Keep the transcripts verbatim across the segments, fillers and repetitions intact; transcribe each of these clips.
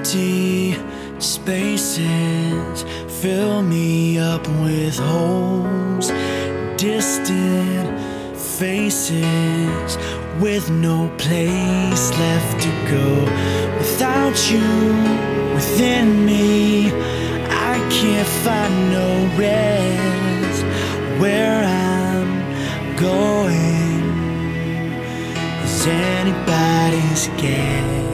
Empty spaces fill me up with holes, distant faces with no place left to go. Without you within me, I can't find no rest. Where I'm going is anybody's guess.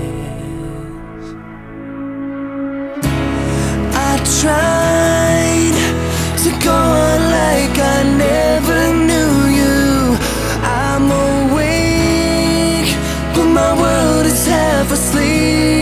I tried to go on like I never knew you. I'm awake, but my world is half asleep.